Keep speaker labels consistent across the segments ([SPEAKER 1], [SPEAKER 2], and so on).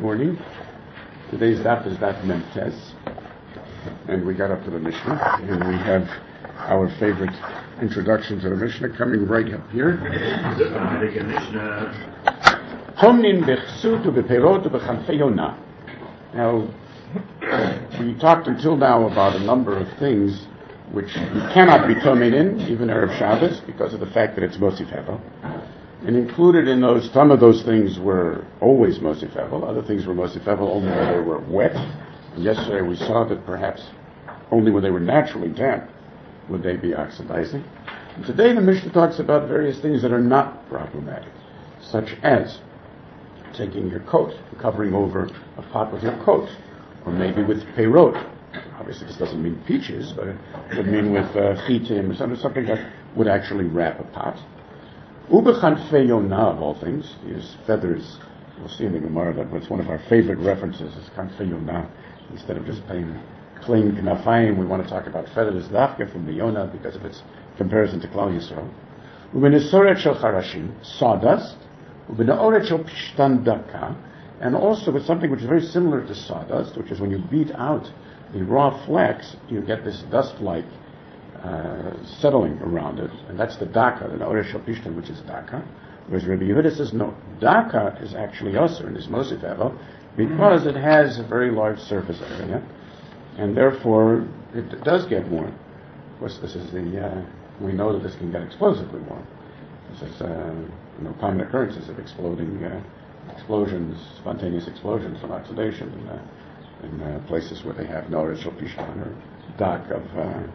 [SPEAKER 1] morning. Today's daf is daf Memtes, and we got up to the Mishnah, and we have our favorite introduction to the Mishnah coming right up here. Homnin bechsut ubeperot ubechanfei yonah. Now, we talked until now about a number of things which you cannot be tomin in, even Erev Shabbos, because of the fact that it's Mosif Hevel. And included in those, some of those things were always Mosif Hevel, other things were Mosif Hevel only when they were wet. And yesterday we saw that perhaps only when they were naturally damp would they be oxidizing. And today the Mishnah talks about various things that are not problematic, such as taking your coat and covering over a pot with your coat, or maybe with peirot. Obviously this doesn't mean peaches, but it would mean with chitim or something that would actually wrap a pot. Ubechanfei yonah, of all things, use feathers. We'll see in the Gemara that what's one of our favorite references is kanfei yonah. Instead of just plain knafayim, we want to talk about feathers dafka from the yonah because of its comparison to Klal Yisrael. Ubenesoret shel charashim, sawdust. Ubeneoret shel pishtan daka, and also with something which is very similar to sawdust, which is when you beat out the raw flax, you get this dust-like settling around it, and that's the daka, the Oresh Shel Pishtan, which is daka. Whereas Rabbi Yehuda says no, daka is actually also in this Mosif Hevel because it has a very large surface area, and therefore it does get warm. Of course, this is we know that this can get explosively warm. This is common occurrences of explosions, spontaneous explosions from oxidation in places where they have no Oresh Shel Pishtan or dak of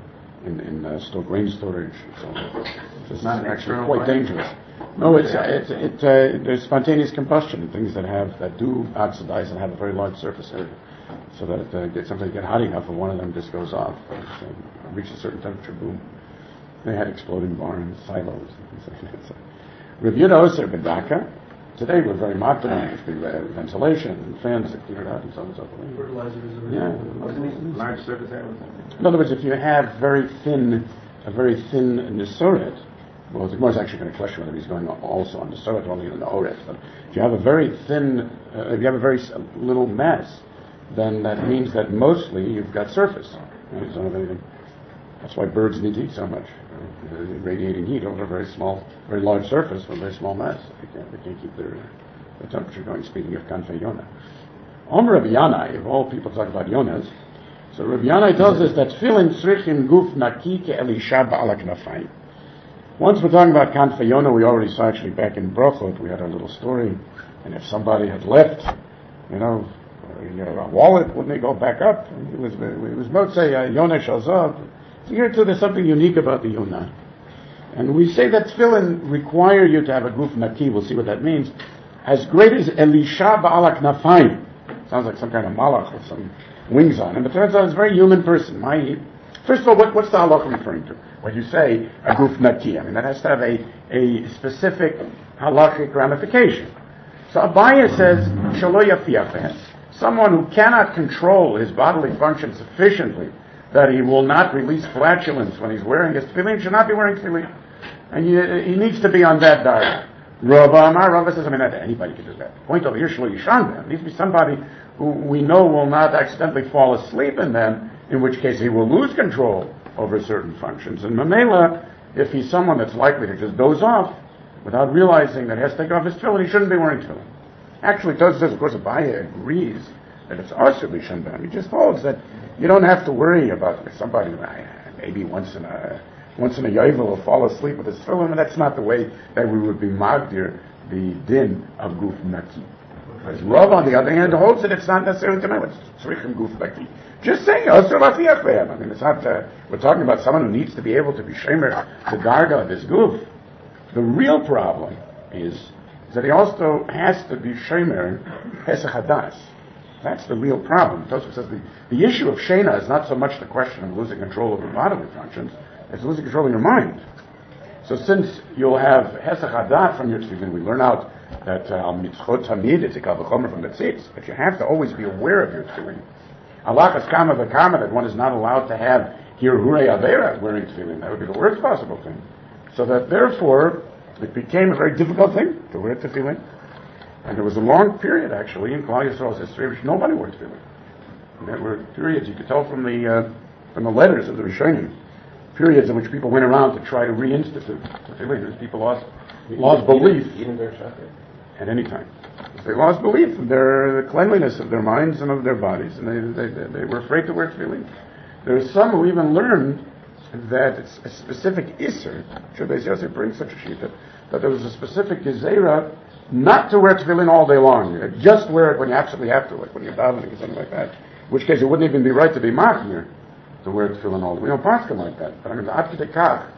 [SPEAKER 1] in grain storage. So it's not actually quite dangerous. No, there's spontaneous combustion in things that do oxidize and have a very large surface area. So that something get hot enough and one of them just goes off, reaches a certain temperature, boom. They had exploding barns, silos, and things like that. Rav Yehuda Oser Bedaka. Today we're very modern. There's big ventilation and fans that clear it out and so on and so forth.
[SPEAKER 2] Fertilizer large surface area.
[SPEAKER 1] In other words, if you have a very thin nesoret, well, the Gemara is actually going to question whether he's going also on nesoret or only on the oret. But if you have a very thin, if you have a very little mass, then that means that mostly you've got surface. Right? You don't have anything. That's why birds need to eat so much. Radiating heat over a very large surface with a very small mass. They can't keep their temperature going. Speaking of kanfei yonah, Omer Rabbi Yanai, if all people talk about yonahs, so Rabbi Yanai tells us that tefillin tzrichim guf naki ke'elisha ba'al knafayim. Once we're talking about kanfei yonah, we already saw actually back in Brochot, we had a little story, and if somebody had left, a wallet, wouldn't they go back up? It was motzei yonah shalzav. Here too, there's something unique about the yonah. And we say that tefillin require you to have a guf naki, we'll see what that means, as great as Elisha ba'al knafayim. Sounds like some kind of malach with some wings on him, but turns out it's a very human person. First of all, what's the halacha referring to? When you say a guf naki, that has to have a specific halachic ramification. So Abaye says, shelo yafiach, someone who cannot control his bodily function sufficiently that he will not release flatulence when he's wearing his tefillin, should not be wearing tefillin. And he needs to be on that diet. Rava says, not anybody can do that. The point over here, shelo yishan, it needs to be somebody who we know will not accidentally fall asleep in them, in which case he will lose control over certain functions. And Mamela, if he's someone that's likely to just doze off without realizing that he has to take off his tefillin, he shouldn't be wearing tefillin. Actually, Tosfos says, of course, Abaye agrees that it's also Lishan. He just holds that you don't have to worry about somebody maybe once in a yovel will fall asleep with his tefillin, and that's not the way that we would be magdir the din of guf naki. Whereas Rav, on the other hand, holds that it's not necessarily tonight. It's tzrichim guf naki. Just saying, it's not. We're talking about someone who needs to be able to be shemer the darga of his guf. The real problem is that he also has to be shemer pesach hadas. That's the real problem. Tosfos says the issue of shena is not so much the question of losing control over bodily functions, as losing control of your mind. So since you'll have hesach hadat from your tefillin, we learn out that al mitzchot tamid, it's a kal v'chomer from the tzitz, but you have to always be aware of your tefillin. Alachas kama v'kama, that one is not allowed to have hirhurei avera wearing tefillin. That would be the worst possible thing. So that therefore, it became a very difficult thing to wear tefillin. And there was a long period, actually, in Klal Yisrael's history in which nobody wore tefillin. And there were periods, you could tell from the letters of the Rishonim, periods in which people went around to try to reinstitute tefillin, as people lost belief at any time. They lost belief in the cleanliness of their minds and of their bodies, and they were afraid to wear tefillin. There are some who even learned that it's a specific Isser. Shabbos Yosef brings such a sheet that there was a specific Gezerah not to wear tefillin all day long. Just wear it when you absolutely have to, like when you're davening or something like that. In which case it wouldn't even be right to be machmir to wear tefillin all day. We don't paskin like that. But I mean, the Ad Kedei Kach,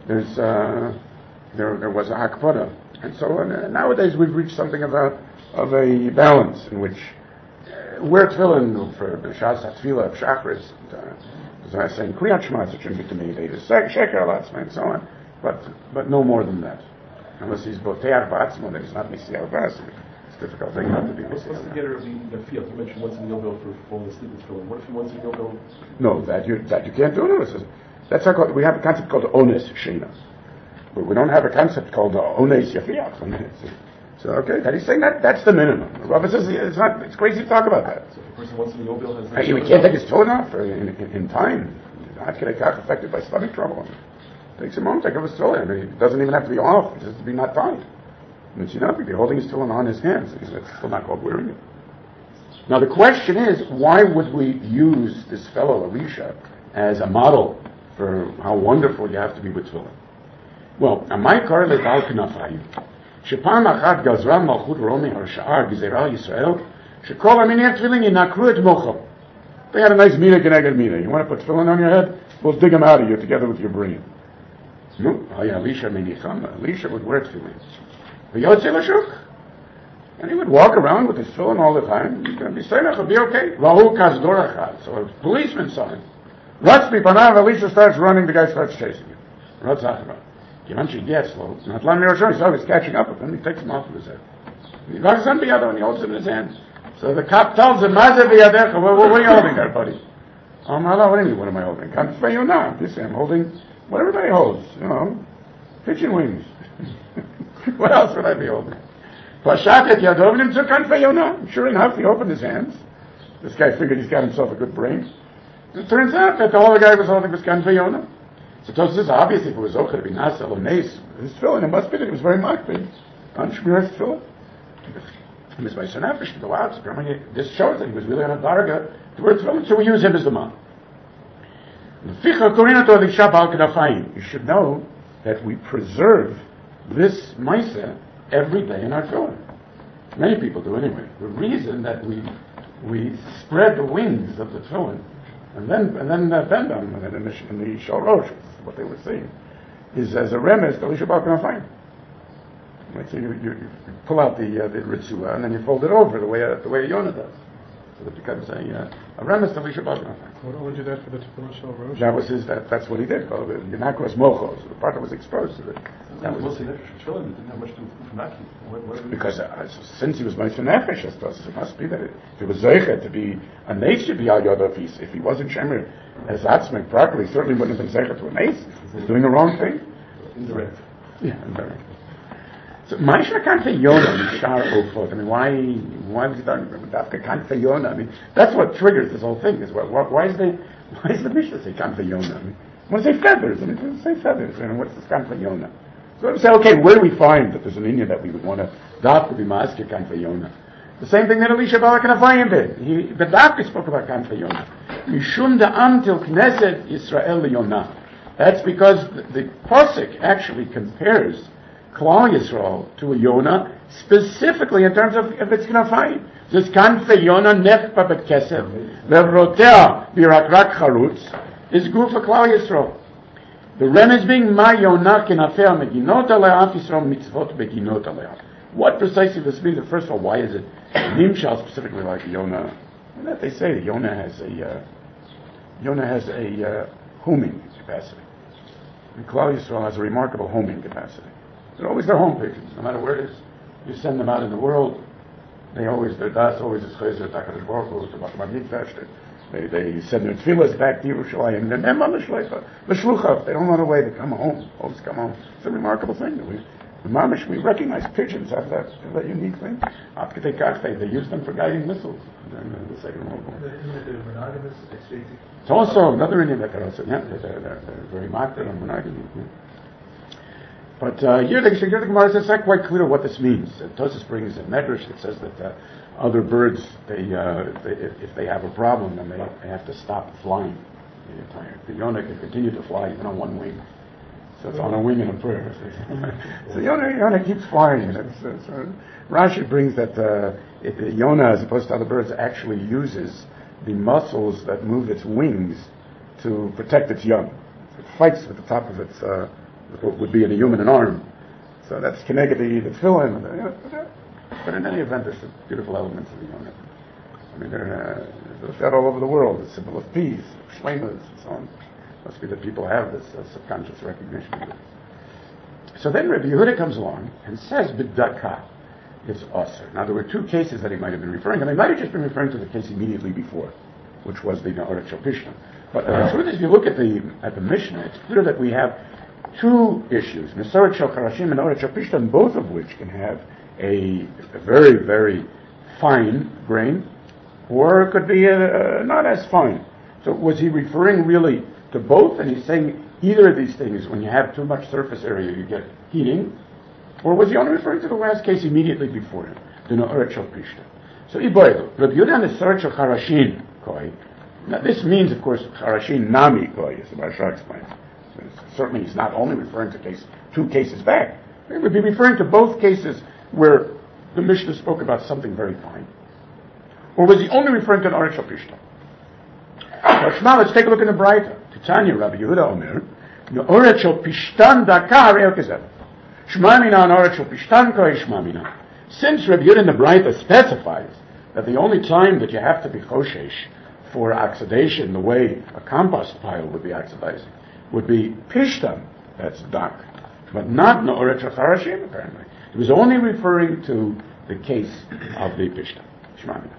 [SPEAKER 1] there was a hakpada, and so nowadays we've reached something of a balance in which wear tefillin for the Shas HaTfilah of Shachris, as I say, Kriyat Shema, it shouldn't be to me, Sheker Alatzma, and so on, but no more than that. Unless he's Boteach Ba'atzmo, then he's not Misiel Ba'atzmo. It's a difficult thing not to be Misiel.
[SPEAKER 3] What's the getter of the field? You mentioned once in the Yovel for falling asleep with tefillin. What if he wants in the Yovel?
[SPEAKER 1] No, that you can't do it. That's how we have a concept called Ones Shena. But we don't have a concept called Ones Yafiach. So okay, that he's saying that's the minimum. Rabbi says it's crazy to talk about that.
[SPEAKER 3] So if a person wants in the Yovel has
[SPEAKER 1] we can't take his tefillin off in time. Not Kedei Kach affected by stomach trouble. It takes a moment to take off his tefillin. I mean, it doesn't even have to be off. It just has to be not tied. And it's enough. He'd be holding his tefillin on his hands. It's still not called wearing it. Now the question is, why would we use this fellow Elisha as a model for how wonderful you have to be with tefillin? Well, Amai Karle Dal Knafayu. Shepam Achat Gazran Malchut Romi Harsha'ar Gzeral Yisrael Shekol Aminei Tefillin Yinakru Et Mocham. They had a nice mina geneged mina. You want to put tefillin on your head? We'll dig them out of you together with your brain. No, Elisha would wear tefillin. And he would walk around with his tefillin all the time. He's going to be saying, it'll be okay. Rahu Kazdorachad. So a policeman saw him. Ratzmi Panav, Elisha starts running, the guy starts chasing him. Ratzachra. Givenchy gets slow. Natlan Miroshon, he saw he's catching up with him. He takes him off of his head. He knocks on the other and he holds him in his hands. So the cop tells him, Mazev Yadecha, what are you holding there, buddy? Oh, Allah, what do you mean, what am I holding? Kanfayona. You say, I'm holding what everybody holds, pigeon wings. What else would I be holding? Pashatet Yadovnim took Kanfayona. Sure enough, he opened his hands. This guy figured he's got himself a good brain. It turns out that all the guy was holding was Kanfayona. So Tosfos says, obviously, if it was Zocher to be Nasa or Nes, his tefillin, it must be that he was very makpid on Shmiras tefillin. He was by Sanafish to go out. So this shows that he was really on a darga to wear tefillin, so we use him as the man. You should know that we preserve this Maisa every day in our tefillin. Many people do anyway. The reason that we spread the wings of the tefillin and then bend them in the Shalosh, what they were saying, is as a remes to Elisha Bal Knafayim. Right, so you pull out the ritzua and then you fold it over the way Yonah does. So it becomes a remes to Elisha Bal Knafayim.
[SPEAKER 4] What would you did for the Tefillah Shalosh?
[SPEAKER 1] That was that's what he did. Called it Yanakos Mochos. The part that was exposed to it. That was
[SPEAKER 3] mostly nefesh tefillin. It didn't have much to do with Maki.
[SPEAKER 1] Because since he was Moshe Nefesh, it must be that if it was Zeicher to be a nace, should be Al Yodav. If he wasn't Shemer as Atzmek properly, he certainly wouldn't have been Zeicher to a nace. He's doing the wrong thing.
[SPEAKER 3] Indirect.
[SPEAKER 1] Yeah, indirect. So Maisha can't say Yonah, Shar Ofot. I mean, why was he talking about Dafka can't say Yonah? I mean, that's what triggers this whole thing. Is why is the Mishnah say can't say Yonah? I mean, I want to say feathers. I mean, it doesn't say feathers. I mean, what's this can't say Yonah? So we say, okay, where do we find that there's an Indian that we would want to Dafka be Maskir can't say Yonah? The same thing that Elisha Balak and Afayim did. The Dafka spoke about can't say Yonah. Mishum da'am til Knesset Yisrael Yonah. That's because the Pasuk actually compares Klal Yisrael to a Yonah, specifically in terms of its Knafayim. This Kanfe Yonah nechpa bet kesef, vevrotea birakrak charutz, is gufa Klal Yisrael. The remez being Ma Yonah kenafea meginot aleaf Yisrael mitzvot beginot aleaf. What precisely does this mean? First of all, why is it Nimshal specifically like Yonah? And that they say that Yonah has a homing capacity. And Klal Yisrael has a remarkable homing capacity. They're always their home pigeons, no matter where it is. You send them out in the world, their das always is Chayzer Takadosh Baruch Hu, to Makam Mikdash. They send their tefillas back to Yerushalayim. And them on the shleicha, the shlucha, they don't run away. They come home. Always come home. It's a remarkable thing. Mamish, we recognize pigeons have that unique thing. They use them for guiding missiles during the Second World War. It's also another Indian that they're also, they're very marked on monogamy. Yeah. But here the Gemara says it's not quite clear what this means. Tosfos brings a medrash that says that other birds, if they have a problem, then they have to stop flying. The Yonah can continue to fly even on one wing. So it's on a wing and a prayer. So Yonah keeps flying. Rashi brings that Yonah, as opposed to other birds, actually uses the muscles that move its wings to protect its young. It fights with the top of its, what would be in a human an arm. So that's Keneged the tefillin. But in any event, there's some beautiful elements of the Yonah. I mean, they're found all over the world. The symbol of peace, shlemas, and so on. Must be that people have this subconscious recognition of it. So then Rabbi Yehuda comes along and says, B'daka, it's osir. Now there were two cases that he might have been referring to. He might have just been referring to the case immediately before, which was the Na'oret Shel Pishtan. But the truth is, if you look at the Mishnah, it's clear that we have two issues, Na'oret Shel Charashim and Na'oret Shel Pishtan, both of which can have a very, very fine grain, or it could be not as fine. So was he referring really to both? And he's saying either of these things, when you have too much surface area, you get heating, or was he only referring to the last case immediately before him, the Na'oret Shel Pishtan? So Iboidu, Rabbi Yehuda Na'oret Shel Charashin koi. Now this means, of course, Charashin Nami koi, as the Maharsha explains. Certainly he's not only referring to two cases back. He would be referring to both cases where the Mishnah spoke about something very fine. Or was he only referring to Na'oret Shel Pishtan? Shema, let's take a look in the Braita. Titania, Rabbi Yehuda Omer, Na'oret Shel Pishtan Dakar El Kezev. Shema mina Na'oret Shel Pishtan Koi Shema mina. Since Rabbi Yehuda in the Braita specifies that the only time that you have to be choshesh for oxidation, the way a compost pile would be oxidizing, would be Pishtan, that's dark, but not Na'oret Shel Charashim, apparently. He was only referring to the case of the Pishtan. Shema mina.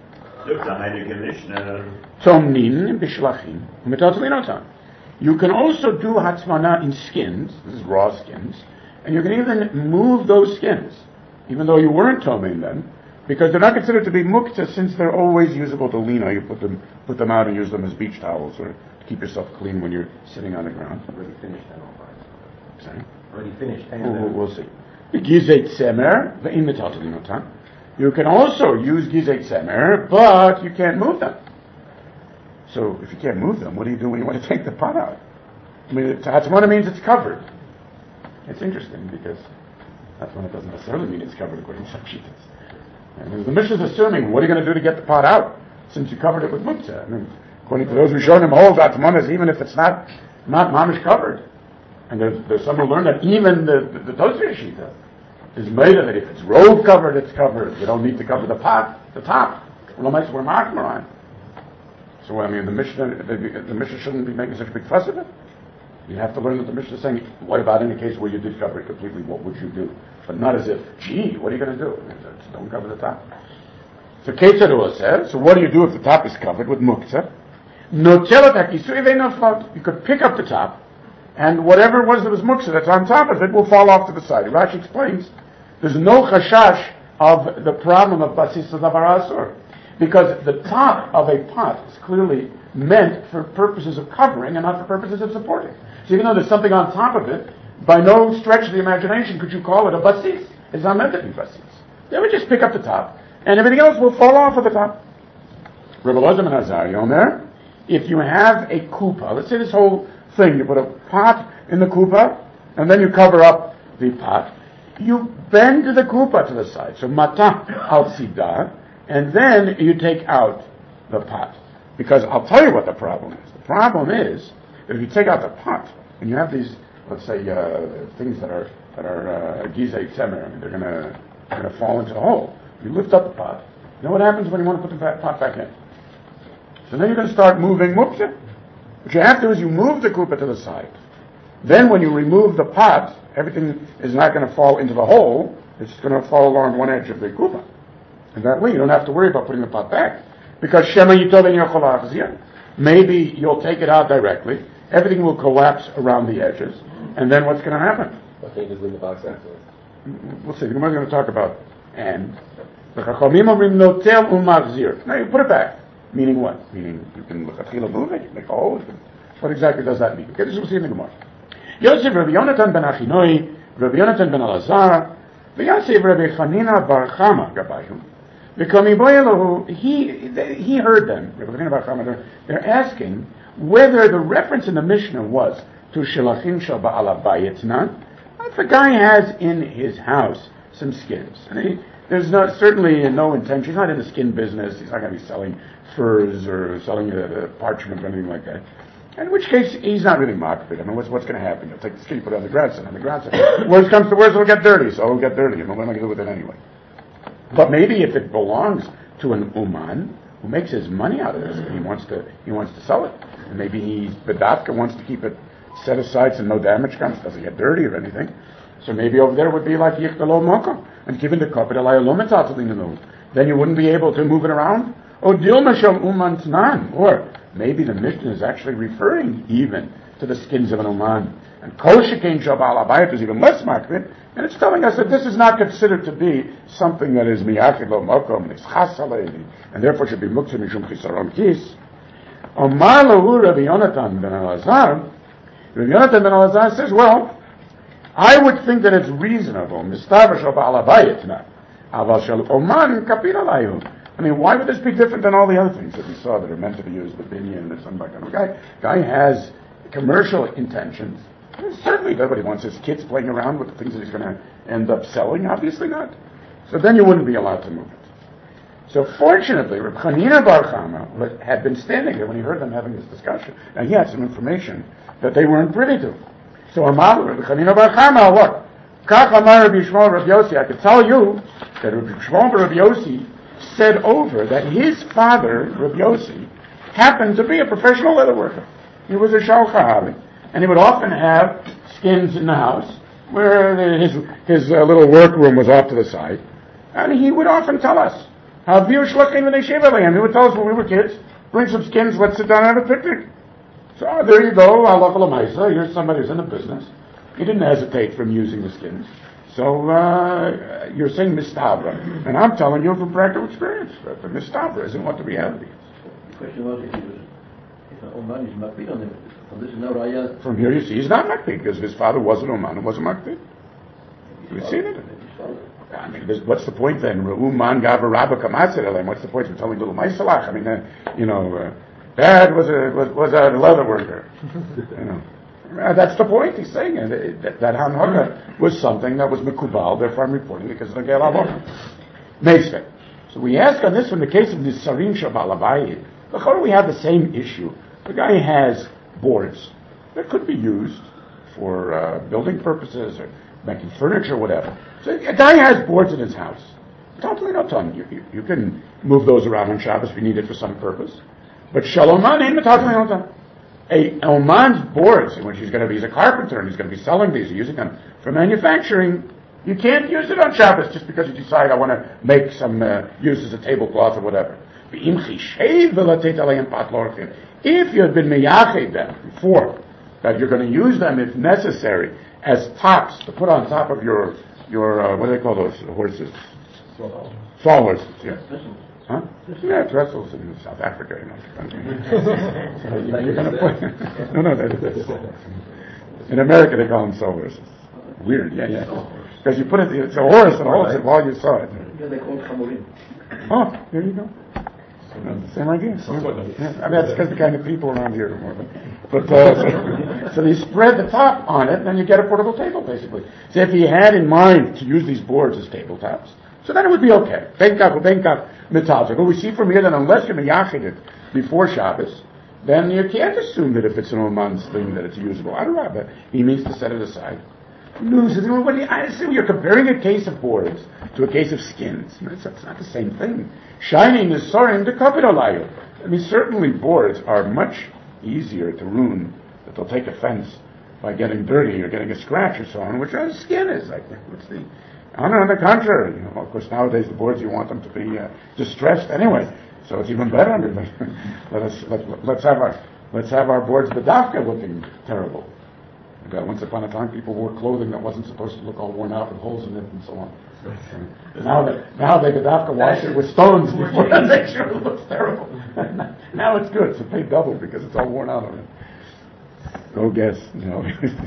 [SPEAKER 1] Tomnin bishlachim u'metatzlinotam. You can also do hatzmana in skins. This is raw skins, and you can even move those skins, even though you weren't toming them, because they're not considered to be mukta since they're always usable to lina. You put them out and use them as beach towels or to keep yourself clean when you're sitting on the ground.
[SPEAKER 2] Already finished that all right.
[SPEAKER 1] Sorry.
[SPEAKER 2] Already finished.
[SPEAKER 1] We'll see. Gizet semer ve'im metatzlinotam. You can also use gizet semer, but you can't move them. So if you can't move them, what do you do when you want to take the pot out? I mean, hatzmana means it's covered. It's interesting because hatzmana doesn't necessarily mean it's covered according to some shittas. And the Mishnah is assuming, what are you going to do to get the pot out since you covered it with muktzah? I mean, according to those who showed him hold hatzmana, even if it's not mamish covered. And there's some who learn that even the Tosfos shita is made of it. If it's robe covered, it's covered. You don't need to cover the pot, the top. We're makmaran. So I mean, the Mishnah shouldn't be making such a big fuss of it. You have to learn that the Mishnah is saying, what about in a case where you did cover it completely? What would you do? But not as if, gee, what are you going to do? Don't cover the top. So Ketzadua says, so what do you do if the top is covered with muktzah? You could pick up the top, and whatever it was that was muktzah that's on top of it will fall off to the side. Rashi explains, there's no chashash of the problem of basis davar asur, because the top of a pot is clearly meant for purposes of covering and not for purposes of supporting. So even though there's something on top of it, by no stretch of the imagination could you call it a basis. It's not meant to be basis. They would just pick up the top, and everything else will fall off of the top. Rabbi Elazar ben Azariah Omer, if you have a kupa, let's say this whole thing, you put a pot in the kupa, and then you cover up the pot, you bend the kupa to the side, so mata al sidah, and then you take out the pot. Because I'll tell you what the problem is. The problem is that if you take out the pot, and you have these, let's say, things that are gizeh semer, I mean, they're going to fall into the hole. You lift up the pot. You know what happens when you want to put the pot back in? So then you're going to start moving muktzah. What you have to do is you move the kupa to the side. Then when you remove the pot, everything is not going to fall into the hole. It's going to fall along one edge of the kupa. And that way you don't have to worry about putting the pot back. Because Shema Yitov en Yochol Achziyah, maybe you'll take it out directly, everything will collapse around the edges, and then what's going to happen?
[SPEAKER 3] Why can't you just leave the box afterwards?
[SPEAKER 1] We'll see. The Gemara is going to talk about and. The Chachamim omrim notel umachzir. Now you put it back. Meaning what? Meaning you can move it, you can make a hole. What exactly does that mean? Okay, this we'll see in the Gemara. Yosef Rabbi Yonatan ben Achinoi, Rabbi Yonatan ben Elazar, Yosef Rabbi Chanina bar Chama gabayim. He heard them. Rabbi Chanina bar Chama. They're asking whether the reference in the Mishnah was to Shilachim shel Ba'al Habayit. If a guy has in his house some skins, and there's certainly no intention. He's not in the skin business. He's not going to be selling furs or selling parchment or anything like that. In which case, he's not really marketed. I mean, what's going to happen? He'll take the skin, put it on the ground, and on the ground. Worst comes to worst, it'll get dirty. So it'll get dirty, and what am I going to do with it anyway? But maybe if it belongs to an uman who makes his money out of this, and he wants to sell it, and maybe Bedavka wants to keep it set aside so no damage comes, doesn't get dirty or anything. So maybe over there would be like Yichtalo Mokom, and given the carpet then you wouldn't be able to move it around. Or maybe the Mishnah is actually referring even to the skins of an Uman. And Kol Shekein Shel Ba'al Habayit is even less makbid, and it's telling us that this is not considered to be something that is miyachid lo mokom, and it's chas aleini, and therefore should be muktzah mishum chisaron kis. Omar lahu Rabbi Yonatan ben Elazar, Rabbi Yonatan ben Elazar says, well, I would think that it's reasonable. Mistaver shel Ba'al Habayit na, aval shel Oman kapir alayu. I mean, why would this be different than all the other things that we saw that are meant to be used with binyan or something like that? Guy has commercial intentions. Certainly nobody wants his kids playing around with the things that he's going to end up selling. Obviously not. So then you wouldn't be allowed to move it. So fortunately, Reb Chanina bar Chama had been standing there when he heard them having this discussion, and he had some information that they weren't privy to. So Amar Reb Chanina bar Chama, what? Kach Amar Rabbi Shmuel Rabbi Yossi. I could tell you that Rabbi Shmuel Rabbi Yossi said over that his father, Rabbi Yossi, happened to be a professional leather worker. He was a shalchahavi. And he would often have skins in the house where his little workroom was off to the side. And he would often tell us, he would tell us when we were kids, bring some skins, let's sit down and have a picnic. So there you go, halacha l'maisa, here's somebody who's in the business. He didn't hesitate from using the skins. So you're saying mistabra. And I'm telling you from practical experience that the mistabra isn't what the reality is.
[SPEAKER 2] The question was if an Oman is makbid on him. This is no raya.
[SPEAKER 1] From here you see he's not makbid because his father was an Oman and wasn't makbid. We've seen it. I mean, what's the point then? Uman gava rabba kamasir. What's the point of telling little maisalach? I mean, Dad was a leather worker. That's the point he's saying. That hanhaga was something that was mekubal. Therefore, I'm reporting because of the gelavor. Meisveh. So we ask on this in the case of Nisarim Shabalabayit. Look, we have the same issue. The guy has boards that could be used for building purposes or making furniture, whatever. So a guy has boards in his house. Totally not done. You can move those around on Shabbos if you need it for some purpose. But Shaloman ain't totally not done. A Oman's boards, in which he's a carpenter and he's going to be selling these, using them for manufacturing. You can't use it on Shabbos just because you decide I want to make some use as a tablecloth or whatever. If you had been meyached them before, that you're going to use them if necessary as tops to put on top of your what do they call those horses? Saw horses, yeah. Huh? Yeah, trestles in South Africa, So you're going to put no. In America they call them saw horses. Weird, yeah. Because you put it's a horse and holds it while you saw it.
[SPEAKER 2] Yeah, they call it chamurim.
[SPEAKER 1] Oh, there you go. Same idea. Yeah. I mean, that's because the kind of people around here are more. But so you spread the top on it, and then you get a portable table, basically. So if he had in mind to use these boards as tabletops, so then it would be okay. But we see from here that unless you're meyachid it before Shabbos, then you can't assume that if it's an Oman's thing that it's usable. I don't know, but he means to set it aside. No, so I assume you're comparing a case of boards to a case of skins. It's not the same thing. Shining is sorin to kapitalayu. I mean, certainly boards are much easier to ruin, that they'll take offense by getting dirty or getting a scratch or so on, which a skin is. Like, on the contrary, of course, nowadays the boards you want them to be distressed anyway, so it's even better. Let's have our boards bedavka looking terrible. Once upon a time, people wore clothing that wasn't supposed to look all worn out with holes in it and so on. Now they could have to wash it with stones before to make sure it looks terrible. Now it's good, so pay double because it's all worn out of it. Go guess. No.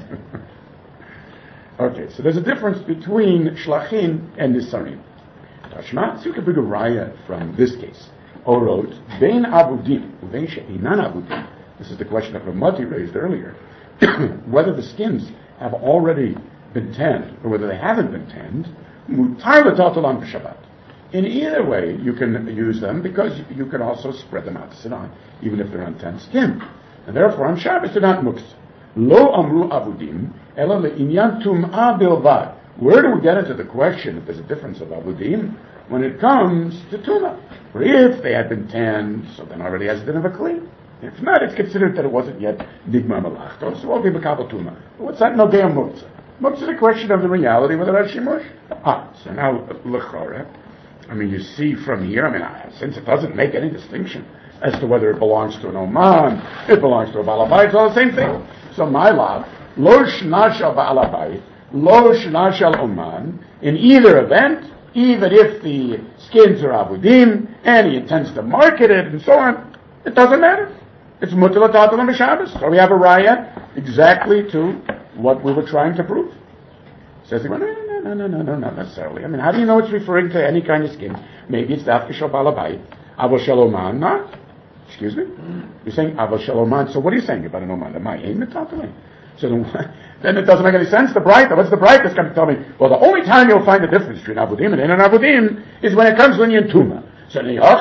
[SPEAKER 1] Okay, so there's a difference between shlachim and nisarim. Tashma tzuk big raya from this case. Orot bein abudim uvein she'inan abudim. This is the question that Ramati raised earlier. Whether the skins have already been tanned or whether they haven't been tanned, mutar l'tatalam b'Shabbat. In either way, you can use them because you can also spread them out to sit on, even if they're untanned skin. And therefore, on Shabbos, they're not muktzah. Lo amru abudim, ela le'inyan tum'ah bilvad. Where do we get into the question if there's a difference of abudim? When it comes to tuma. For if they had been tanned, so then already has a din of a clean. If not, it's considered that it wasn't yet nigma malachto, so it won't be makabel tuma. What's that? No ge'am muktzah. Muktzah is a question of the reality whether that's shimush. So now, l'chora. You see from here, since it doesn't make any distinction as to whether it belongs to an oman, it belongs to a balabait, it's all the same thing. So my lav, lo shnashal balabait, lo shnashal oman, in either event, even if the skins are abudim, and he intends to market it, and so on, it doesn't matter. It's mutar l'tatalam b'Shabbos. So we have a raya exactly to what we were trying to prove. Says he, no, not necessarily. How do you know it's referring to any kind of skin? Maybe it's dafka shel balabait, avol shel oman, not. Excuse me? You're saying avol shel oman, so what are you saying about an oman? Am I aim metatali? So then it doesn't make any sense. What's the bright that's going to tell me? Well, the only time you'll find the difference between abudim and inan abudim is when it comes to linyan tuma. So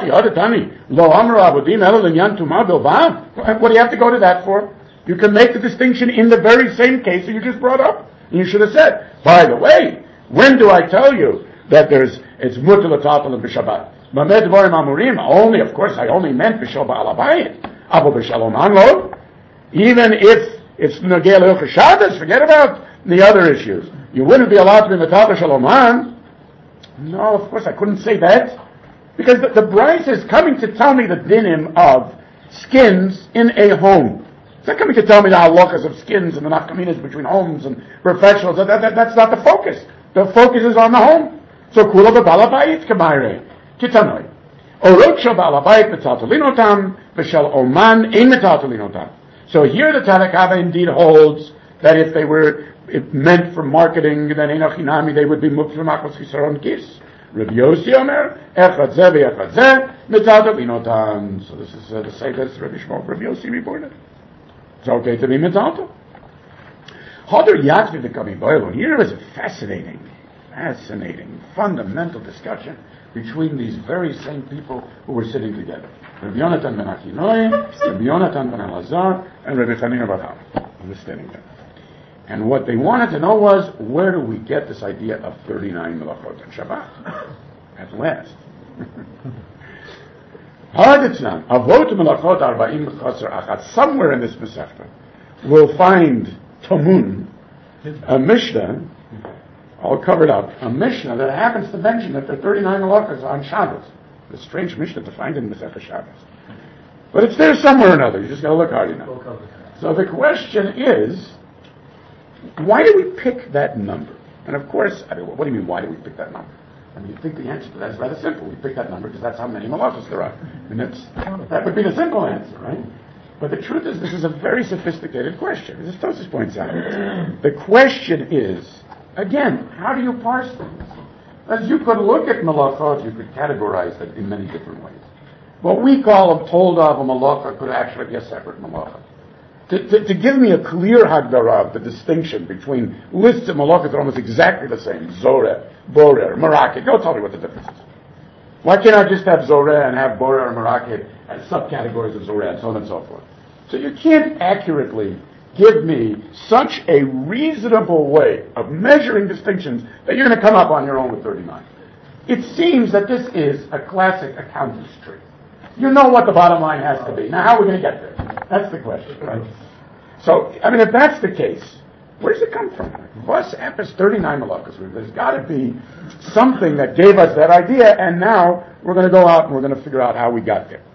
[SPEAKER 1] lo amru abudim ela linyan tuma bilvad. What do you have to go to that for? You can make the distinction in the very same case that you just brought up. And you should have said, by the way, when do I tell you that it's mutar l'tatalam b'Shabbat? Mamed dvarim amurim. Only, of course, I only meant b'shel ba'alabayit. Avo b'shel oman lo. Even if it's nogei l'ilchos Shabbos, forget about the other issues. You wouldn't be allowed to be metal b'shel oman. No, of course, I couldn't say that. Because the Bryce is coming to tell me the dinim of skins in a home. It's not coming to tell me the halachas of skins and the nafkaminas between homes and professionals. That's not the focus. The focus is on the home. So kula b'balabayit k'mayre. Kitanoi. Orot shel balabayit metaltalinotam v'shel oman ein metaltalinotam. So here the Tanakh indeed holds that if they were meant for marketing, then enoch hinami they would be muktzah machos chisaron kis. Rabbi Yossi Omer echad zeh v'echad zeh metaltalinotam. So this is the Seidas Rabbi Shmuel Rabbi Yossi reported. It's okay to be metaltal. Hodor Yatvi the Kavi Boilo. Here is a fascinating, fundamental discussion between these very same people who were sitting together. Rabbi Yonatan ben Achinoi, Rabbi Yonatan ben Elazar, and Rabbi Chanina bar Chama. Who was standing there. And what they wanted to know was, where do we get this idea of 39 melachot and Shabbat? At last. Somewhere in this Masechta, we'll find Tamun, a Mishnah, all covered up, a Mishnah that happens to mention that there are 39 halachas on Shabbos. It's a strange Mishnah to find in Masechta Shabbos. But it's there somewhere or another. You just got to look hard enough. So the question is, why do we pick that number? And of course, what do you mean, why do we pick that number? You think the answer to that is rather simple. We pick that number because that's how many malachos there are. That would be the simple answer, right? But the truth is, this is a very sophisticated question. As Tosfos points out, the question is, again, how do you parse things? As you could look at malachot, you could categorize them in many different ways. What we call a told of a malacha could actually be a separate malacha. To give me a clear hagdara of the distinction between lists of malachas that are almost exactly the same, Zoreh, Borer, Merakid, go tell me what the difference is. Why can't I just have Zoreh and have Borer and Merakid as subcategories of Zoreh and so on and so forth? So you can't accurately give me such a reasonable way of measuring distinctions that you're going to come up on your own with 39. It seems that this is a classic accountant's trick. You know what the bottom line has to be. Now, how are we going to get there? That's the question, right? So, if that's the case, where does it come from? What's happens 39 malachas? There's got to be something that gave us that idea, and now we're going to go out and we're going to figure out how we got there.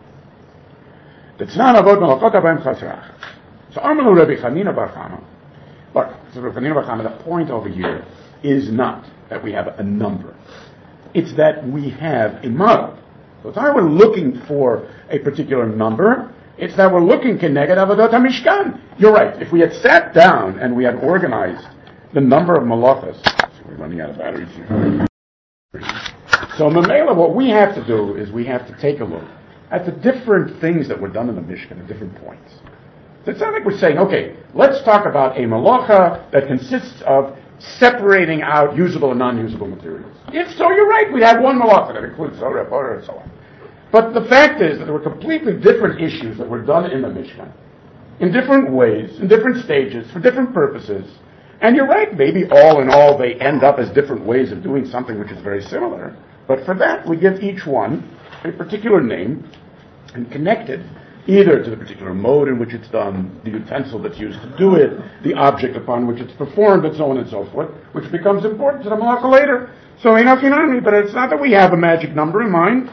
[SPEAKER 1] So, Amalu Rabbi Chanina bar Chama, Look, the point over here is not that we have a number. It's that we have a model. So it's not that we're looking for a particular number. It's that we're looking keneged Avodot HaMishkan. You're right. If we had sat down and we had organized the number of malachas, we're running out of batteries here. So Mamela, what we have to do is we have to take a look at the different things that were done in the Mishkan at different points. So it's not like we're saying, okay, let's talk about a malacha that consists of separating out usable and non-usable materials. If so, you're right. We'd have one malacha that includes Zorah, Borah, and so on. But the fact is that there were completely different issues that were done in the Mishkan, in different ways, in different stages, for different purposes. And you're right, maybe all in all they end up as different ways of doing something which is very similar. But for that, we give each one a particular name and connect it either to the particular mode in which it's done, the utensil that's used to do it, the object upon which it's performed, and so on and so forth, which becomes important to the malacha later. So, but it's not that we have a magic number in mind.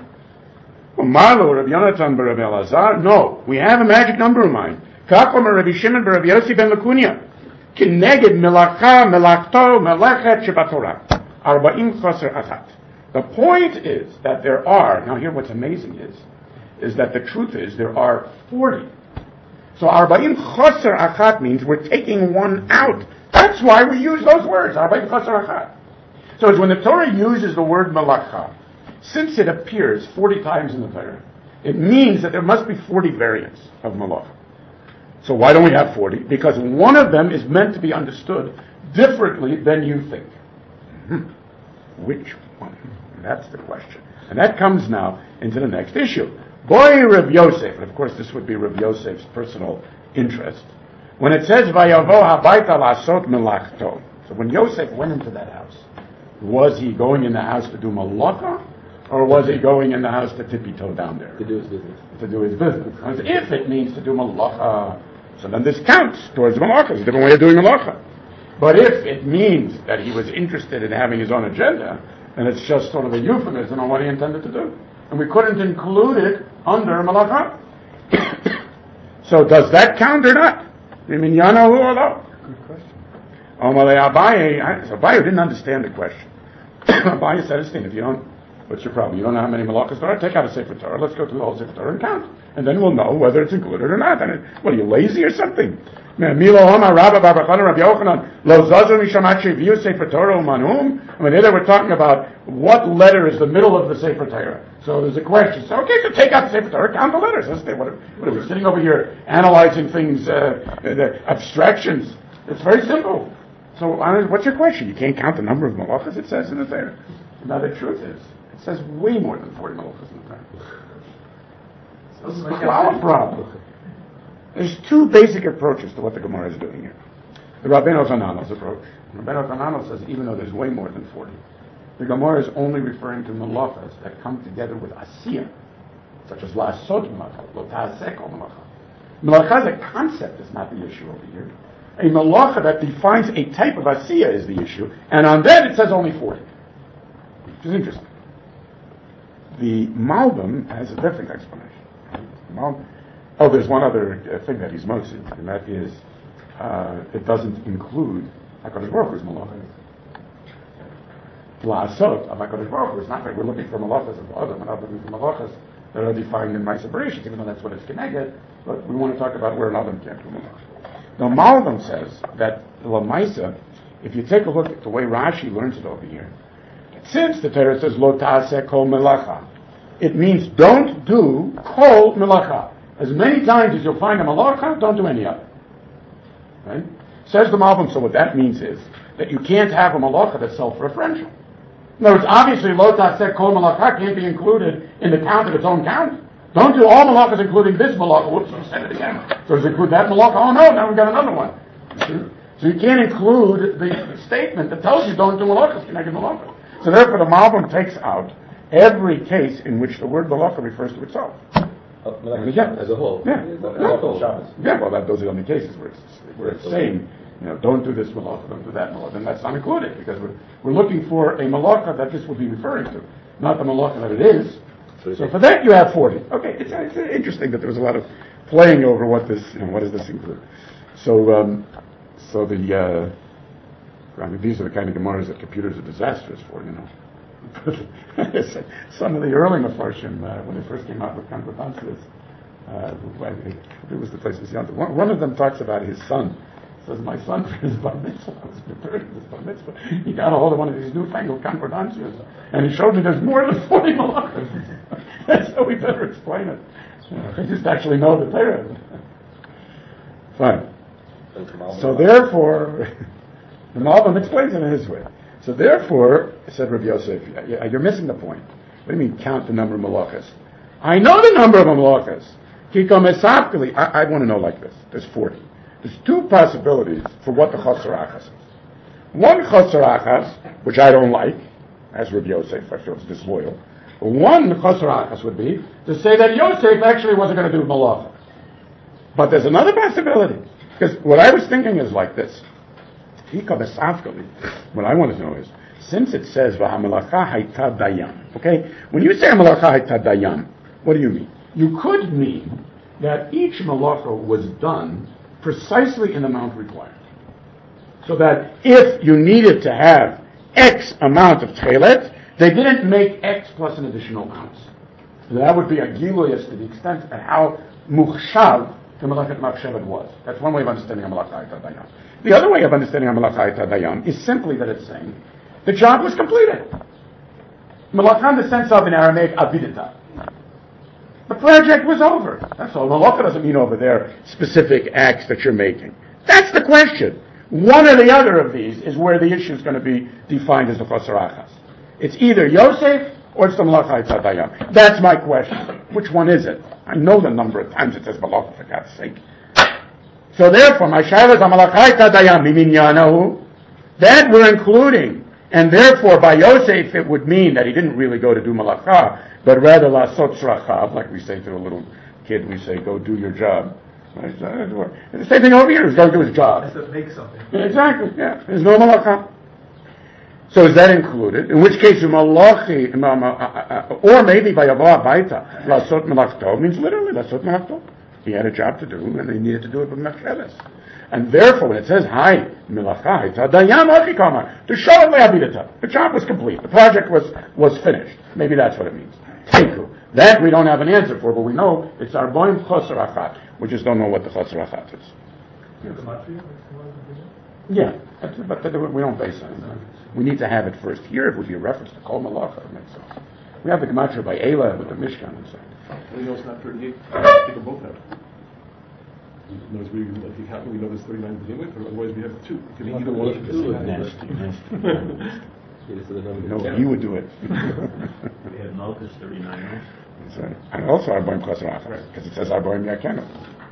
[SPEAKER 1] No, we have a magic number in mind. Rabbi Shimon Rabbi Yossi ben Lakunya. Kineged melacha melachto melechet shebatorah. Arba'im chaser achat. The point is that there are, now here what's amazing is that the truth is there are 40. So arba'im chaser achat means we're taking one out. That's why we use those words, arba'im chaser achat. So it's when the Torah uses the word melacha, since it appears 40 times in the Torah, it means that there must be 40 variants of malacha. So why don't we have 40? Because one of them is meant to be understood differently than you think. Which one? That's the question. And that comes now into the next issue. Boy, Rav Yosef, and of course this would be Rav Yosef's personal interest. When it says, Vayavo habayta lasot melachto. So when Yosef went into that house, was he going in the house to do malacha? Or was he going in the house to tippy-toe down there?
[SPEAKER 2] To do his business.
[SPEAKER 1] To do his business. Because if it means to do malacha, so then this counts towards malacha. It's a different way of doing malacha. But if it means that he was interested in having his own agenda, then it's just sort of a euphemism on what he intended to do. And we couldn't include it under malacha. So does that count or not? Good
[SPEAKER 4] question.
[SPEAKER 1] So Abaye didn't understand the question. Abaye said, if you don't, what's your problem? You don't know how many malachas there are? Take out a Sefer Torah. Let's go through the whole Sefer Torah and count. And then we'll know whether it's included or not. And what are you, lazy or something? I mean, there we're talking about what letter is the middle of the Sefer Torah. So there's a question. So, okay, so take out the Sefer Torah, count the letters. What are we sitting over here analyzing things, the abstractions? It's very simple. So what's your question? You can't count the number of malachas it says in the Torah. Now the truth is, it says way more than 40 malachas in the Torah. This is our problem. There's two basic approaches to what the Gemara is doing here. The Rabbeinu Hananel's approach. Rabbeinu Hananel says even though there's way more than 40, the Gemara is only referring to malachas that come together with asiyah, such as la'asot malacha, lo ta'aseh kol malacha. Malacha as a concept is not the issue over here. A malacha that defines a type of asiyah is the issue, and on that it says only 40. Which is interesting. The Malbim has a different explanation. There's one other thing that he's mostly, and that is it doesn't include HaKadosh Baruch Hu's malacha. La'asot of HaKadosh Baruch Hu is not like we're looking for malachas of other. We're not looking for malachas that are defined in Ma'aser Bereshit, even though that's what it's connected. But we want to talk about where an Adam can't do malacha. Now Malbim says that Lamaisa, if you take a look at the way Rashi learns it over here, since the Torah says Lo ta'aseh kol melacha, it means don't do kol melacha. As many times as you'll find a melacha, don't do any other. Right? Says the Malbim, so what that means is that you can't have a melacha that's self-referential. In other words, obviously Lo ta'aseh kol melacha can't be included in the count of its own count. Don't do all malachas including this malacha. Whoops, you said it again. So does it include that malacha? Oh no, now we've got another one. So you can't include the statement that tells you don't do malachas, connected malachas. So therefore the Malbim takes out every case in which the word malacha refers to itself.
[SPEAKER 2] As a whole.
[SPEAKER 1] Yeah. Yeah, well those are the only cases where it's saying, don't do this malacha, don't do that malacha, then that's not included because we're looking for a malacha that this will be referring to, not the malacha that it is. So for that you have 40. Okay, it's interesting that there was a lot of playing over what does this include. So So these are the kind of Gemaras that computers are disastrous for, Some of the early Mefarshim, when they first came out with Concordances, it was the place was young. One of them talks about his son. Says, my son for his bar mitzvah, I was preparing his bar mitzvah, he got a hold of one of these newfangled Concordances, and he showed me there's more than 40 malachas. So we better explain it. They just actually know the Torah. Fine. So therefore, the Malbim explains it in his way. So therefore, said Rabbi Yosef, you're missing the point. What do you mean count the number of malachas? I know the number of malachas. I want to know like this. There's 40. There's two possibilities for what the chosar achas is. One chosar achas, which I don't like, as Rabbi Yosef, I feel it's disloyal. One chosar achas would be to say that Yosef actually wasn't going to do malacha. But there's another possibility. Because what I was thinking is like this. What I want to know is, since it says v'hamalacha hayta dayan, okay? When you say hamalacha hayta dayan, what do you mean? You could mean that each malacha was done precisely in the amount required. So that if you needed to have X amount of tchelet, they didn't make X plus an additional ounce. So that would be a giloyas to the extent of how muchshav the malachat machshevet was. That's one way of understanding hamalacha hayta dayan. The other way of understanding hamalacha hayta dayan is simply that it's saying the job was completed. Malacha in the sense of in Aramaic avidita. The project was over. That's all. Malacha doesn't mean over there specific acts that you're making. That's the question. One or the other of these is where the issue is going to be defined as the chosar achas. It's either Yosef or it's the malacha hayta dayan. That's my question. Which one is it? I know the number of times it says malacha, for God's sake. So therefore, my shaila is malacha hayta dayan miminyanahu. That we're including. And therefore, by Yosef, it would mean that he didn't really go to do malacha, but rather lasot tzrachav, like we say to a little kid, we say, go do your job. Right? The same thing over here, he's going to do his job.
[SPEAKER 3] That's to make something.
[SPEAKER 1] Exactly, yeah. There's no malacha. So is that included? In which case, malachi, or maybe by yavo habayta, lasot malachto, means literally lasot malachto. He had a job to do, and he needed to do it with machsheves. And therefore, when it says, Hai, Milacha, Dayam Achikama, to show it le'abidata, the job was complete, the project was finished. Maybe that's what it means. Teku. That we don't have an answer for, but we know it's our boim chosar achat. We just don't know what the chosar achat is. Yeah, but we don't base on it. We need to have it first. Here it would be a reference to Kol Malacha, it makes sense. We have the gematria by Elah with the Mishkan and so on.
[SPEAKER 3] We know it's not 38. I think we both have. We know there's 39 to begin with, or otherwise we have 2. It could be either one of the
[SPEAKER 1] Nasty. No, he would do it.
[SPEAKER 2] We have Malchus 39.
[SPEAKER 1] That's right. And also Arboim Chosar Achas, because it says Arboim Yakenu.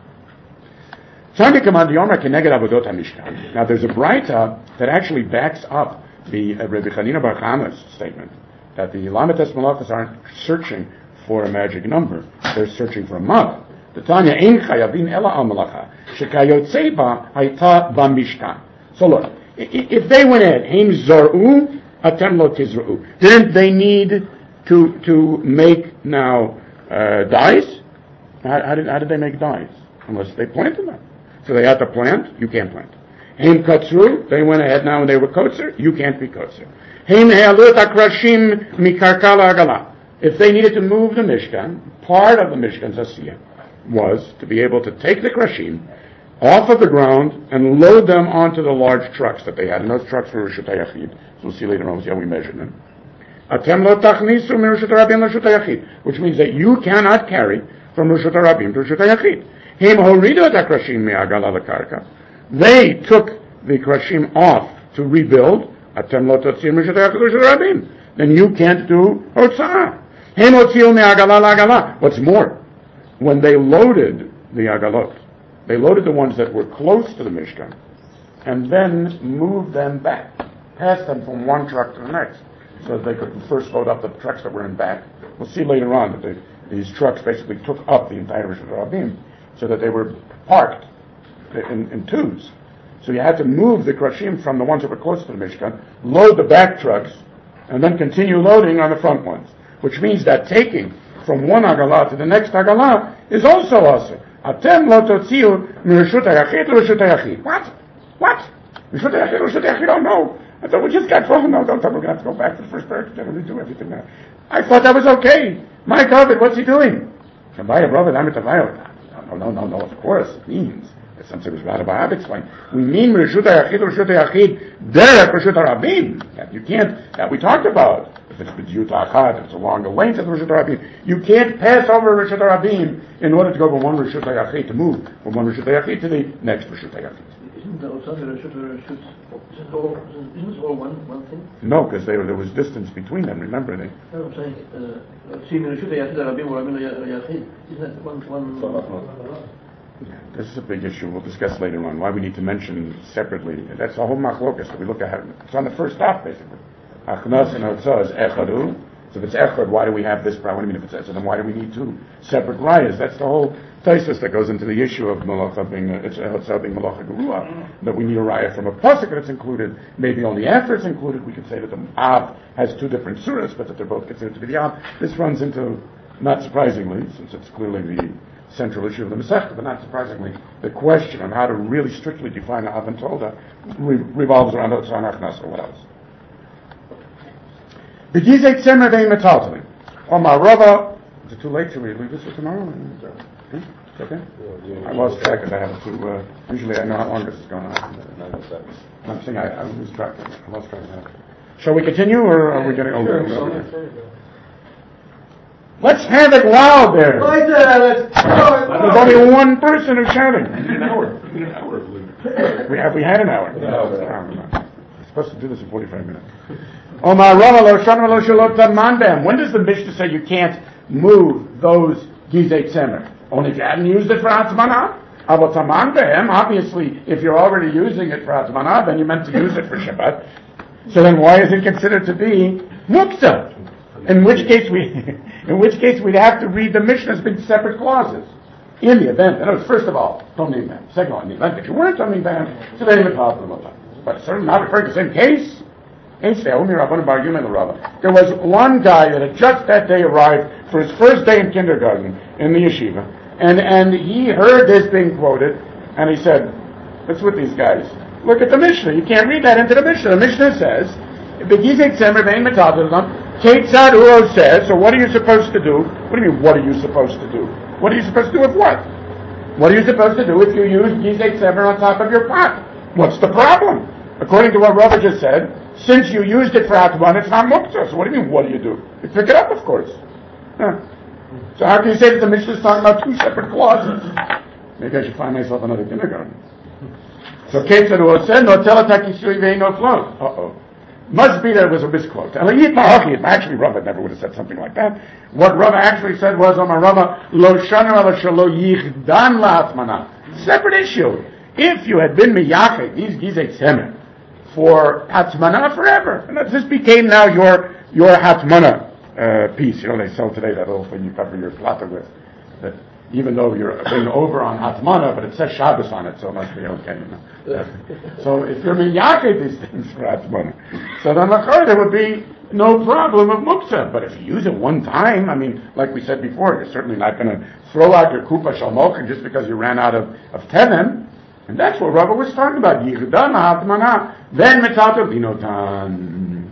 [SPEAKER 1] Now there's a Braita that actually backs up the Rebbe Chanina Bar Chama's statement that the Lametes Malachos aren't searching for a magic number, they're searching for a model. The Tanya ein chayavin ela al malacha shekayotzei ba hayta b'mishkan. So look, if they went ahead, heim zor'u atem lo tizra'u. Didn't they need to make now dyes? How did they make dyes? Unless they planted them. So they had to plant. You can't plant. Heim katzru. They went ahead now and they were kotzer. You can't be kotzer. Heim he'alut akrashim mikarka la'agala. If they needed to move the Mishkan, part of the Mishkan's asiyah was to be able to take the krashim off of the ground and load them onto the large trucks that they had. And those trucks were Reshut HaYachid. So we'll see later on how we measured them. Atem lo tachnisu min Reshut HaRabim Reshut HaYachid, which means that you cannot carry from Reshut HaRabim to Reshut HaYachid. Him horidu et krashim me'agala lekarka. They took the krashim off to rebuild. Atem lo totzim Reshut HaYachid Reshut HaRabim. Then you can't do hotzah. Him hotziu me'agala la'agala. What's more, when they loaded the agalot, they loaded the ones that were close to the Mishkan, and then moved them back, passed them from one truck to the next, so that they could first load up the trucks that were in back. We'll see later on that these trucks basically took up the entire Reshut HaRabim, so that they were parked in twos. So you had to move the krashim from the ones that were close to the Mishkan, load the back trucks, and then continue loading on the front ones, which means that taking from one Agalah to the next Agalah is also also. Atem lo totziu mi Reshut HaYachid lo Reshut HaYachid. What? Reshut Yachid, Reshut Yachid, oh no. I thought we just got wrong. No, don't tell me we're going to have to go back to the first parak and redo everything now. I thought that was okay. My God, what's he doing? No, of course, it means, as some say was Rabbi Bahab explained, we mean Reshut Yachid, Derech Reshut Rabim. You can't, that we talked about. If it's B'diyut Achad, if it's along the length of the Reshut Rabim, you can't pass over Reshut Rabim in order to go from one Reshut Yachid, to move from one Reshut Yachid to the next Reshut Yachid.
[SPEAKER 2] Isn't the Osam Reshut, isn't this all one thing?
[SPEAKER 1] No, because there was distance between them, remember they?
[SPEAKER 2] No, I'm saying, Reshut Yachid Rabim or Rabim Yachid, isn't that one?
[SPEAKER 1] This is a big issue we'll discuss later on, why we need to mention separately. That's the whole machlokas that we look at. It's on the first stop, basically. Achnas and Hotzah is Echadu. So if it's Echad, why do we have this problem? What do you mean if it's Echad? Then why do we need two separate rayas? That's the whole thesis that goes into the issue of Malacha being Hotzah being Malacha Gerua. That we need a raya from a pasuk that's included. Maybe only after it's included we could say that the Av has two different surahs, but that they're both considered to be the Av. This runs into, not surprisingly, since it's clearly the central issue of the Masechta, but not surprisingly, the question on how to really strictly define Av and Tolda revolves around Hotzah and Achnas or what else. The Gizek Tzemer Vein Metaltalim. Omar Rava. Is it too late? Should we leave this for tomorrow? It's okay? I lost track because I have to, usually I know how long this is going on. I'm saying I lose track. I lost track of that. Shall we continue or are we getting over? Let's have it loud there. There's only one person who's shouting.
[SPEAKER 3] We need an hour.
[SPEAKER 1] We had an hour. We're supposed to do this in 45 minutes. When does the Mishnah say you can't move those Gizei Tzemer? Only if you hadn't used it for Hatzmanah? Obviously, if you're already using it for Hatzmanah, then you meant to use it for Shabbat. So then why is it considered to be Muktzah? In which case we'd have to read the Mishnah's big separate clauses. In the event, first of all, Tomim Bam. Second of all, in the event that you weren't Tomim Bam, so then you but certainly not referring to the same case. There was one guy that had just that day arrived for his first day in kindergarten in the yeshiva, and he heard this being quoted, and he said, "What's with these guys? Look at the Mishnah. You can't read that into the Mishnah. The Mishnah says, Ketzad Uro says, so what are you supposed to do? What do you mean, what are you supposed to do? What are you supposed to do with what? What are you supposed to do if you use Gizek Sever on top of your pot? What's the problem? According to what Rava just said, since you used it for Atman, it's not Muktzah. So what do you mean, what do? You pick it up, of course. Huh. So how can you say that the Mishnah is talking about two separate clauses? Maybe I should find myself another kindergarten. So Ketzad Uro said, no telatakisui vein no float. Uh-oh. Must be that it was a misquote. Actually, Rava never would have said something like that. What Rava actually said was, Omar Rava, lo shanu ala shalo yichdan la'atmana. Separate issue. If you had been miyachet, these Gizek Tzemer, for Hatmana forever. And this became now your Hatmana piece. They sell today that little thing you cover your plata with. That even though you're being over on Hatmana, but it says Shabbos on it, so it must be okay. So if you're miyake these things for Hatmana, so then there would be no problem of Muktzah. But if you use it one time, like we said before, you're certainly not going to throw out your Kupa Shalmokin just because you ran out of Tevin. And that's what Rava was talking about. Yichdan Hatmana, then Metato Binotan.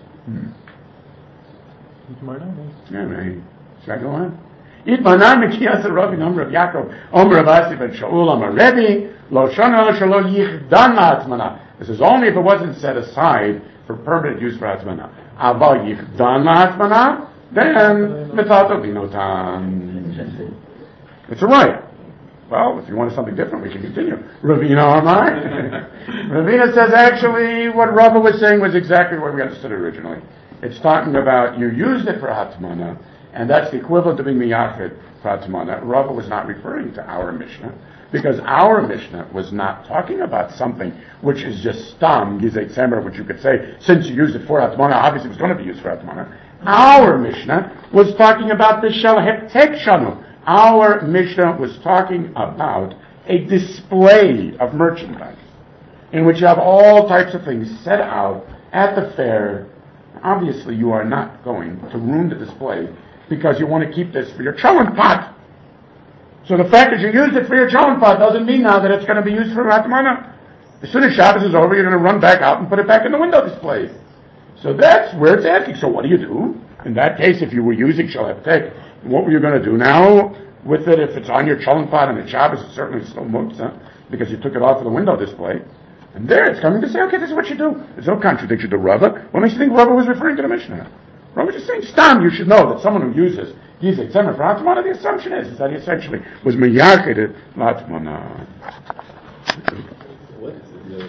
[SPEAKER 1] Should I go on? Itmanan Mekiyas Ravi number of Yaakov, Omer of Asif and Shaul, Omer Rebbe, Lo Shana Shalo Yichdan Hatmana. This is only if it wasn't set aside for permanent use for Hatmana. Ava Yichdan Hatmana, then Metato Binotan. It's a right. Well, if you wanted something different, we can continue. Ravina Amar. Ravina says actually what Rava was saying was exactly what we understood originally. It's talking about you used it for Hatmana, and that's the equivalent of being miyached for Hatmana. Rava was not referring to our Mishnah, because our Mishnah was not talking about something which is just stam, Gizek Tzemer, which you could say, since you used it for Hatmana, obviously it was going to be used for Hatmana. Our Mishnah was talking about the Shel Heptek Shanu. Our Mishnah was talking about a display of merchandise in which you have all types of things set out at the fair. Obviously, you are not going to ruin the display because you want to keep this for your cholent pot. So the fact that you used it for your cholent pot doesn't mean now that it's going to be used for Hatmana. As soon as Shabbos is over, you're going to run back out and put it back in the window display. So that's where it's asking. So what do you do? In that case, if you were using Shalaptek, what were you going to do now with it? If it's on your cholent pot and it's Shabbos, it's certainly still muktzah, because you took it off of the window display. And there it's coming to say, okay, this is what you do. There's no contradiction to Rava. What makes you think Rava was referring to the Mishnah? Rava was just saying, Stam, you should know that someone who uses Gizek Zemer for Atmana, the assumption is that he essentially was Meyachid Atmana.
[SPEAKER 3] What is it?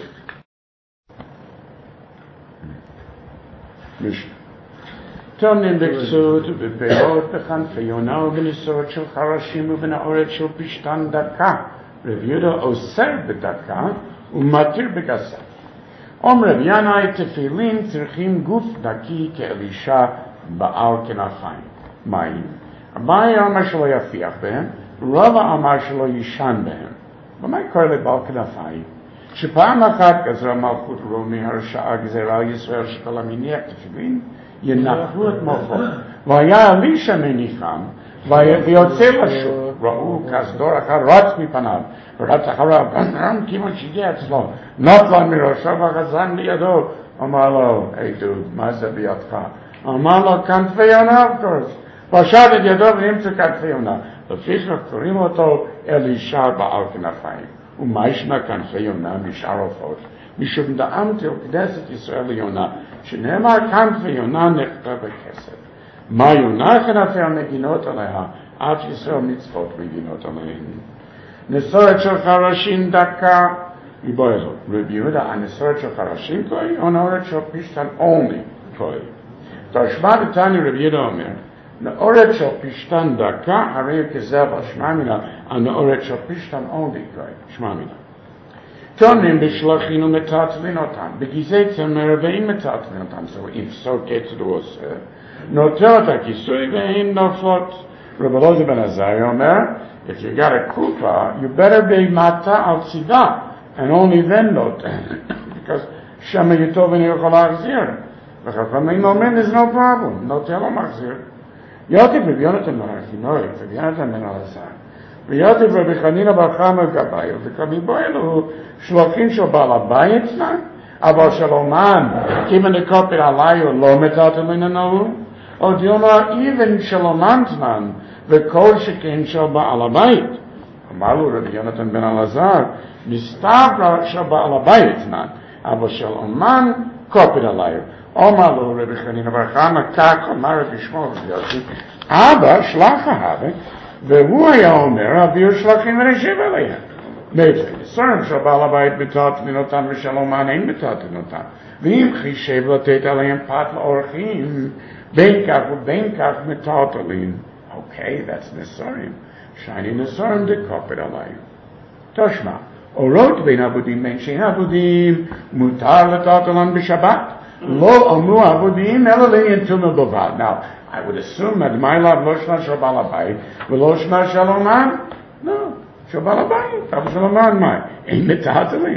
[SPEAKER 1] Mishnah. Tonim b'ksud v'peot b'chanfei yonah u'b'nisot shel charashim u'b'na'oret shel pishtan daka. Rav Yehuda oser b'daka u'matir b'gasef. Rav Yanai tefillin tzrichim guf daki ke'elisha ba'al kenafayim. Mayim. Abaye amar shelo yafiach behem. Rava amar shelo yishan behem. V'may kor leba'al kenafayim. שפעם אחת גזרה מלכות רומי הרשעה גזרה על ישראל שכל המניח תפילין ינחלו את מוחו והיה אלישע מניחם ויוצא לשוק ראו כסדור אחד רץ מפניו ורץ אחריו כיוון שהגיע אצלו נפל מראשו וחזן לידו אמר לו היי דוד מה זה בידך אמר לו כנפי יונה פשט את ידו ונמצא כנפי יונה לפיכך קוראים אותו אלישע בעל כנפיים ומה ישנה כנפי יונה משאר עופות? משום דאמתי וכנסת ישראל ליונה, שנאמר כנפי יונה נכתב בכסף. מה יונה כנפי המגינות עליה, עד ישראל מצוות מגינות עליהן. נסורת של חרשים דקה, יבוא זאת. רבי יהודה, הנסורת של חרשים כהי, או נאורת של פשטן only כהי. תשמע דתני רבי יהודה אומר, נאורת של פשטן דקה, הרי כזב שמע מינה, הנאורת של פשטן אונדי קראי, שמע מינה. תונים בשלחין ומטלטלין אותם, בגיזי צמר ואין מטלטלין אותם, so if so gets to us, נוטל את הכיסוי והן נופלות. רב אלעזר בן עזריה אומר, if you got a kupa, you better be mata al tzida, and only then נוטל, because שמה יטוב ואין יכול להחזיר. וחכמים אומרים, there's no problem, נוטל לא מחזיר. יוטיב רבי יונתן בן ארכינוי, רבי יונתן בן אלעזר, ויוטיב רבי חנינא בר חמא גבאי, וכמיבו אלו שלוחין של בעל הבית נא, אבל של אומן, כיוון דקופר עליו לא מטלטלין הנאו, או דיומא איבן של אומן תנן, וכל שכן של בעל הבית. אמר לו רבי יונתן בן אלעזר, מסתבר של בעל הבית נן, אבל של אומן קופר עליו. אומר לו רבי חנינא בר חמא, כך אמר רבי שמואל רבי יוסי, אבא שלח אהבה, והוא היה אומר, אביר שלחים ונשיב עליהם. סרם של בעל הבית מטלטלין אותן ושל אומן אין מטלטלין אותן. ואם חישב לתת עליהם פת לאורחים, בין כך ובין כך מטלטלין. אוקיי, that's נסורים. שייני נסורים דקופת עליהם. תשמע, אורות בין עבודים בין שאין עבודים, מותר לטלטלן בשבת. לא אמרו עבודים אלא לעניין טומאה בלבד. Now, I would assume that my love לא שנה של בעל הבית ולא שנה של אומן. No, של בעל הבית. אבל של אומן מה? אין מטלטלין.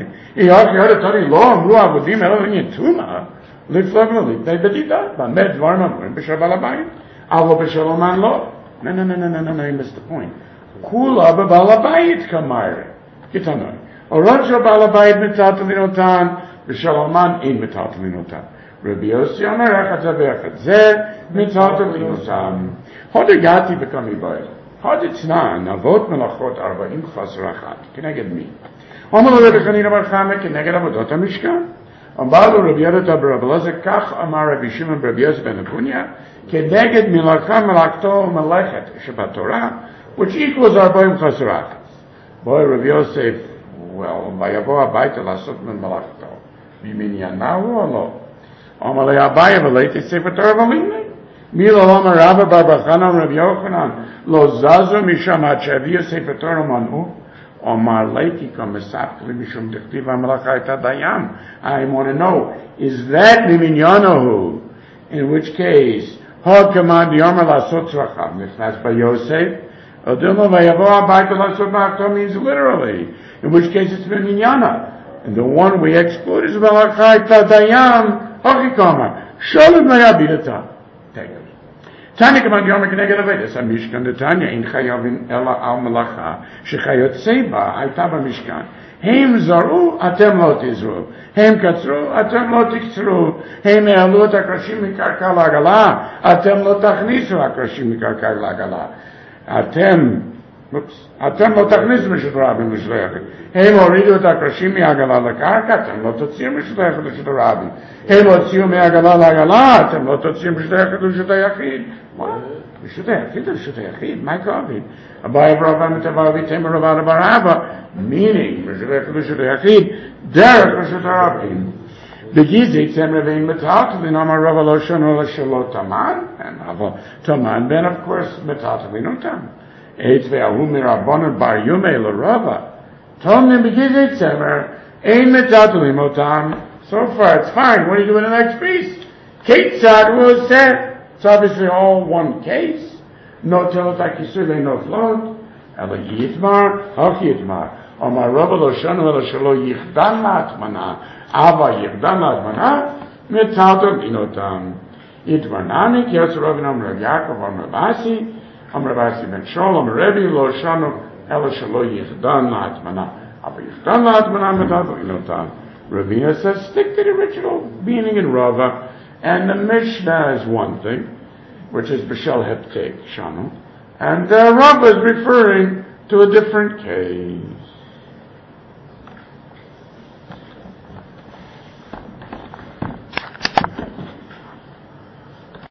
[SPEAKER 1] לא אמרו עבודים אלא לעניין טומאה. לפלוג ולפני בדידה. באמת דברים אמורים בשל בעל הבית. אבל בשל אומן לא. No, you missed the point. כולה בבעל הבית כמרי. כתנוי. אורות של בעל הבית מטלטלין אותן ושל אומן אין מטלטלין אותן. רבי יוסי אומר, איך זה ואיך זה, מטלטלין אותם. עוד הגעתי בכמי בועל. עוד אצנן, אבות מלאכות 40 חסר אחת. כנגד מי? אומר לו רבי חנינא בר חמא, כנגד עבודות המשכן. אמר לו רבי יהודה ברב אלעזר, כך אמר רבי שמעון ברבי יוסי בן אבוניה, כנגד מלאכתו ומלאכת שבתורה, which equals 40 חסר אחת. בואי רבי יוסף, ויבוא הביתה לעשות ממלאכתו. במניינה הוא או לא? אמר לי אביי, אבל הייתי ספר תורה ולימי. מי לא אמר רבא בר בר חנא רבי יוחנן, לא זזו משם עד שהביאו ספר תורה ומנעו. אמר לי, כמספק לי משום דכתיב המלאכה הייתה דיין. I want to know, is that במניינה הוא? In which case, הוד כמאן דיומר לעשות צרכיו, נכנס ביוסף, Odilma vayavo abayta lasot ma'achto means literally, in which case it's b'minyana. And the one we exclude is v'lachai tadayam hachikama. Sholem v'yabidata. Take it. Tanya k'man yomer k'neged avedes. HaMishkan the Tanya in chayavin ela al melacha. Shechayot seba ayta b'mishkan. Hem zaru, atem lo tizru. Hem katzru, atem lo tiktzru. Hem e'alu et hakrashim mikarka la'agala, atem lo tachnisu hakrashim mikarka la'agala. Atem lo tachnisu mishut rabim l'shleachim. Hem oridu et hakrashim mi'agala l'karka, atem lo totziu mishut ha'echad l'shut rabim. Hem otziu mi'agala la'agala, atem lo totziu mishut ha'echad l'shut ha'yachid. What? L'shut ha'yachid, l'shut ha'yachid, my God. Abaye Rabba Mitavavi Temer Rabba Baraba, meaning Mishulech L'Shut Yachid, Derech L'Shut Rabim. The Gizit Temer Vein Metatlin Amar Rabba Lo Shano L'Shalot Taman, and Ava Taman, then of course Metatlin Utam. Eitz Ve'ahu Mirabonon Bar Yume L'Rava. Tomnim Begizit Temer, Ein Metatlin Utam. So far it's fine. What do you do in the next piece? Ketzad was said. It's obviously all one case. No telot akisule no float. Ela yitmar, hach yitmar. Omar Rabba lo shanu ela shelo yichdan latmana. Ava yichdan latmana. Metatom inotam. Yitmar nani kiyos Rabbi Amr Yaakov Amr Basi. Amr Basi ben Shol Amr Rebbe lo shanu ela shelo yichdan latmana. Ava yichdan latmana metatom inotam. Ravina says stick to the original meaning in Rava, and the Mishnah is one thing, which is B'Shel Heptek Shanu, and Rava is referring to a different case.